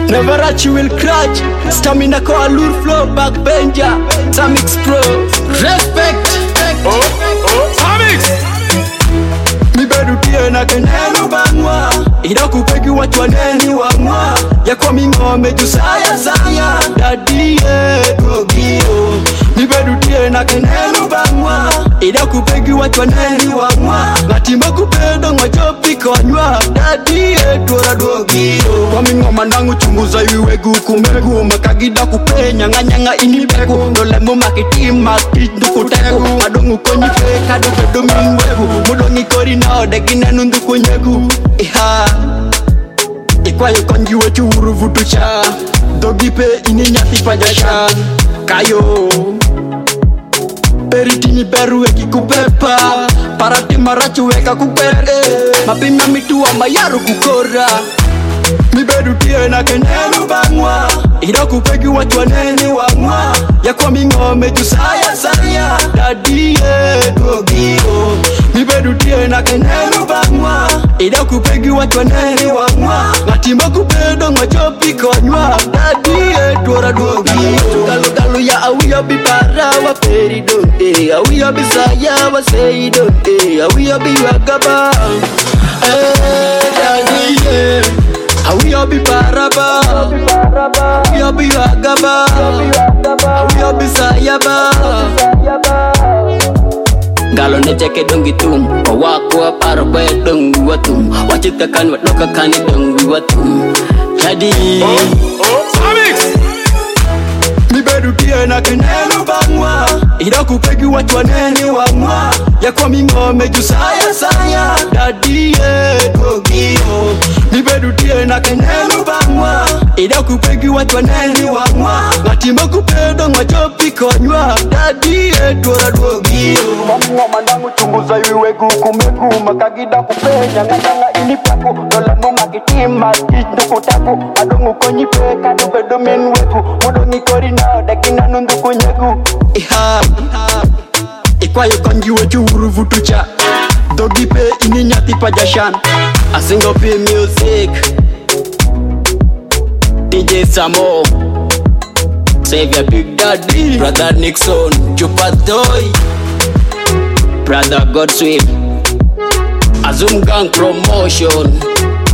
Never at you will clutch. Stamina call lure flow backbencher. Samix Pro. Respect. Samix. Mi bedu tiena kenenu bangwa. Ida kupegi watu waneni wangwa. Yako mingome jusaya saya. Daddy dogio. Mi bedu tiena kenenu bangwa. Ida kupegi watu waneni wangwa. Ngatimba kupedo ngajopi konywa. Daddy dora dogio. Kwa mingoma nangu chunguza yuwegu kumegu. Makagida kupenya nganyanga inibegu. Nolemu makitima kitu kutegu. Madongu konyi peka dokedo mingwegu. Mudongi kori na odegina nundu kunyegu. Iha Ikwayo konji wetu uruvutucha. Dogipe ini nyati pajasha. Kayo Peritini beru eki kupepa. Parati marachu weka kupere. Mapima mitu wa mayaru kukora. Mi bedu tiena kenenu bangwa. Ida kupegi watu waneni wangwa. Yako mingome jusaya saya. Daddy dogio. Mi bedu tiena kenenu bangwa. Ida kupegi watu waneni wangwa. Ngatimba kupedo ngajopi konywa. Daddy dora dogio. Galu ya awiya bipara wa peri donde. Awiya bisaya wa sei donde. Awiya biwagaba. Daddy Awi obi paraba, awi obi wagaba, awi obi sayaba. Galo ne cheke dongi tum, wako aparo kwe dongi watum. Wachika kan watoka kani dongi watum. Jadi Samix. Mi bedu tiena kenenu bangwa. Ida kupegi watu waneni wangwa. Yako mingome jusaya saya. Daddy dogio. Mi bedu tiena kenenu bangwa. Ida kupegi watu waneni wangwa. Ngatimba kupedo ngajopi konywa. Daddy dora dogio. Ngoma nangu chunguza yuwegu kumegu. Makagida kupenya nganyanga inipaku. Nolemu makitima kitu kutaku. Adongu konyi peka dokedo minweku. Mudongi kori na odegina nundu kunyegu. Iha Ikwayo konji wetu uruvutucha. Dogipe ini nyati pajashan. Asingo P music. DJ Samo Savior Big Daddy. Brother Nixon Chupatoy. Brother Godswill. Azum Gang Promotion.